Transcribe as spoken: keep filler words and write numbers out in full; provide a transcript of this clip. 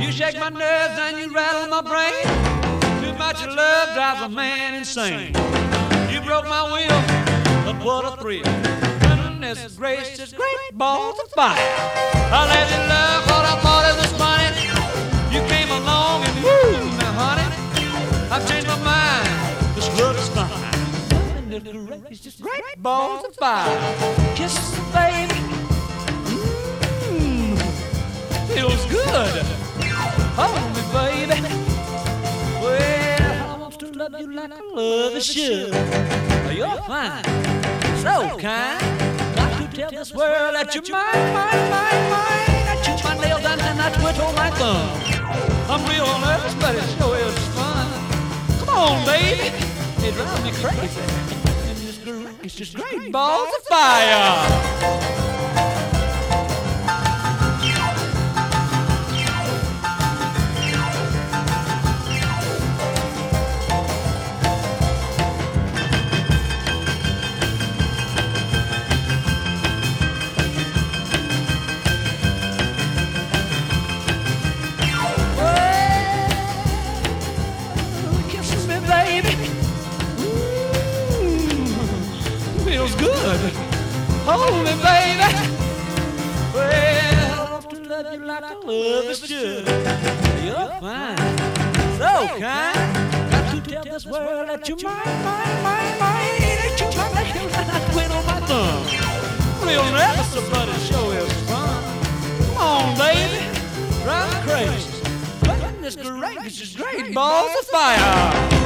You shake my nerves and you rattle my brain. Too much of love drives a man insane. You broke my will, but what a thrill. Goodness gracious, great balls of fire. I let you love what I thought it was funny. You came along and woo, now honey, I've changed my mind. This love is fine. Goodness gracious, great balls of fire. Kisses, baby. Mmm, feels good. Hold me, baby. Well, I want to love you like I love you should. You're fine, so kind. Got to tell this world that you're mine, mine, mine, mine. I chew my nails down and I twiddle my thumb. I'm real nervous, but it sure is fun. Come on, baby, it drives me crazy. And this great, it's just great balls of fire. Feels good. Hold me, baby. Well, I want to love you like I love you should. You're fine, so kind. Got to tell this world that you're mine, mine, mine, mine. That you're my nails and I twiddle my thumb. Real nervous, but it sure is fun. Come on, baby, drive me crazy. Goodness gracious, great balls of fire.